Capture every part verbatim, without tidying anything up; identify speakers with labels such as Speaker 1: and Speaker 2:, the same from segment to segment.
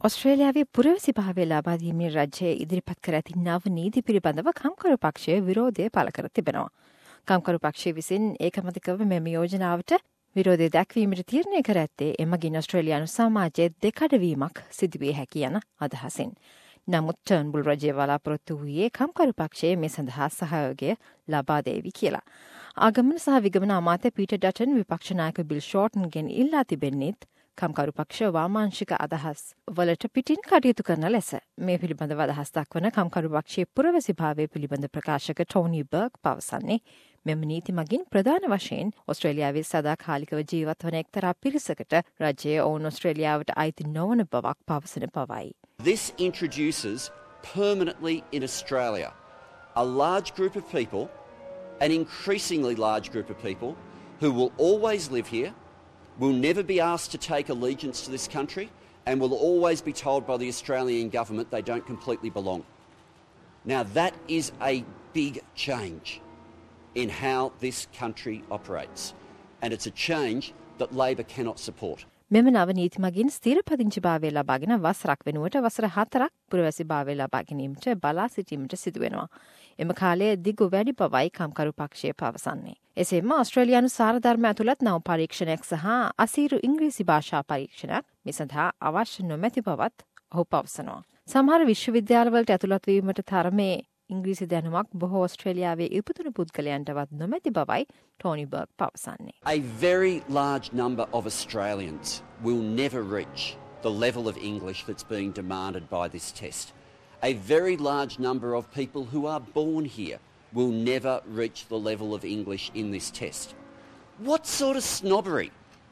Speaker 1: ඔස්ට්‍රේලියාවේ පුරවැසි භාවය ලබා දීමේ රජය ඉදිරිපත් කර ඇති නව නීති පිළිබඳව කම්කරු පක්ෂය විරෝධය පළ කර තිබෙනවා. කම්කරු පක්ෂය විසින් ඒකමතිකව මෙම යෝජනාවට විරෝධය දැක්වීමට තීරණය කර ඇත්තේ එමගින් ඔස්ට්‍රේලියානු සමාජයේ දෙකඩවීමක් සිදුවිය හැකි යන අදහසින්. නමුත් ටර්න්බුල් රජය බලාපොරොත්තු වූයේ කම්කරු පක්ෂයේ මේ සඳහා සහයෝගය ලබා දේවි කියලා. ආගමන සහ විගමන අමාත්‍ය පීටර් ඩටන් විපක්ෂ නායක බිල් ෂෝර්ටන්ගෙන් ඉල්ලා තිබෙන්නේත් කම්කරු පක්ෂ වාමාංශික අදහස් වලට පිටින් කටයුතු කරන ලෙස. මේ පිළිබඳව අදහස් දක්වන කම්කරු පක්ෂයේ පුරවැසි භාවය පිළිබඳ ප්‍රකාශක ටෝනි බර්ග් පවසන්නේ මෙම නීති මගින් ප්‍රධාන වශයෙන් ඔස්ට්‍රේලියාවේ සදාකාලිකව ජීවත් වන එක්තරා පිරිසකට රජය ඔවුන් ඔස්ට්‍රේලියාවට අයිති නොවන බවක් පවසන බවයි.
Speaker 2: This introduces permanently in Australia a large group of people, an increasingly large group of people who will always live here, will never be asked to take allegiance to this country, and will always be told by the Australian government they don't completely belong. Now that is a big change in how this country operates, and it's a change that Labor cannot support.
Speaker 1: මෙම නව නීති මගින් ස්ථිර පදිංචි භාවය ලබාගෙන වසරක් වෙනුවට වසර හතරක් පුරවැසි භාවය ලබා ගැනීමට බලා සිටීමට සිදුවෙනවා. එම කාලය දිගු වැඩි බවයි කම්කරු පක්ෂය පවසන්නේ. එසේම ඔස්ට්‍රේලියානු සාරධර්ම ඇතුළත් නව පරීක්ෂණයක් සහ අසීරු ඉංග්‍රීසි භාෂා පරීක්ෂණයක් මේ සඳහා අවශ්‍ය නොමැති බවත් ඔහු පවසනවා. සමහර විශ්වවිද්‍යාලවලට ඇතුළත් වීමට තරමේ ඉංග්‍රීසි දැනුමක් බොහෝ ඔස්ට්‍රේලියාවේ ඉපදුණු පුද්ගලයන්ටවත් නොමැති බවයි ටෝනි බර්ග් පවසන්නේ.
Speaker 2: A very large number of Australians will never reach the level of English that's being demanded by this test. A very large number of people who are born here will never reach the level of English in this test. What sort of snobbery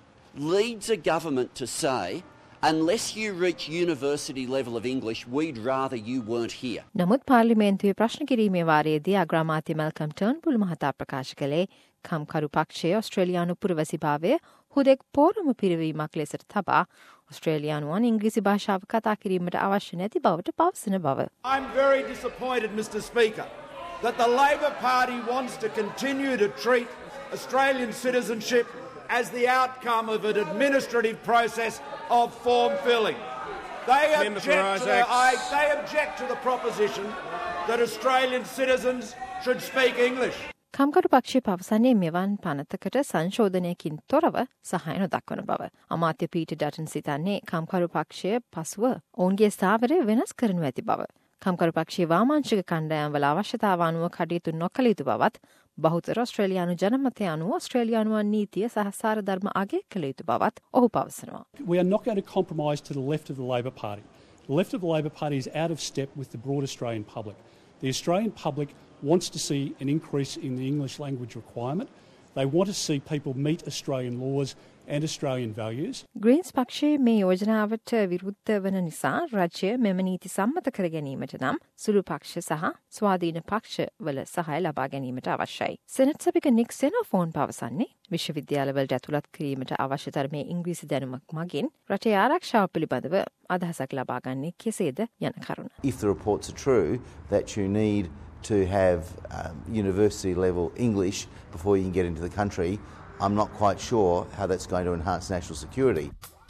Speaker 2: leads a government to say, unless you reach university level of English, we'd rather you weren't here?
Speaker 1: නමුත් පාර්ලිමේන්තුවේ ප්‍රශ්න කිරීමේ වාරයේදී අග්‍රාමාත්‍ය Malcolm ටර්න්බුල් මහතා ප්‍රකාශ කළේ කම්කරු පක්ෂයේ ඔස්ට්‍රේලියානු පුරවැසි භාවය හුදෙක් පෝරම පිරවීමක් ලෙසට තබා ඔස්ට්‍රේලියානුවන් ඉංග්‍රීසි භාෂාව කතා කිරීමට අවශ්‍ය නැති බවට පවසන බව.
Speaker 3: I'm very disappointed, Mister Speaker, that the Labor Party wants to continue to treat Australian citizenship as the outcome of an administrative process of form filling. They object, to the, I, they object to the proposition that Australian citizens should speak English.
Speaker 1: කම්කරු පක්ෂය පවසන්නේ මෙවන් පනතකට සංශෝධනයකින් තොරව සහය නොදක්වන බව. අමාත්‍ය Peter Dutton සිතන්නේ කම්කරු පක්ෂය පසුව ඔවුන්ගේ ස්ථාවරය වෙනස් කරනු ඇති බව. කම්කරු පක්ෂයේ වාමාංශික කණ්ඩායම්වල අවශ්‍යතාව අනුව කටයුතු නොකළ යුතු බවත් බහුතර ඔස්ට්‍රේලියානු ජනමතය අනුව ඔස්ට්‍රේලියානුවන් නීතිය සහ සාරධර්ම අගය කළ යුතු බවත් ඔහු පවසනවා.
Speaker 4: We are not going to compromise to the left of the Labor Party. The left of the Labor Party is out of step with the broad Australian public. The Australian public wants to see an increase in the English language requirement. They want to see people meet Australian laws and Australian values.
Speaker 1: Greens පක්ෂයේ මේ යෝජනාවට විරුද්ධ වන නිසා රජය මෙම නීති සම්මත කර ගැනීමට නම් සුළු පක්ෂ සහ ස්වාධීන පක්ෂ වල සහාය ලබා ගැනීමට අවශ්‍යයි. සෙනට් සභික නික් සෙනෝෆෝන් පවසන්නේ විශ්වවිද්‍යාලවලට ඇතුළත් කිරීමට අවශ්‍ය තරමේ ඉංග්‍රීසි දැනුමක් මගින් රටේ ආරක්ෂාව පිළිබඳව අදහසක් ලබා ගන්නේ කෙසේද යන කරුණ.
Speaker 5: If the reports are true that you need to have um, university level English before you can get into the country, I'm not quite sure how that's going to enhance national security.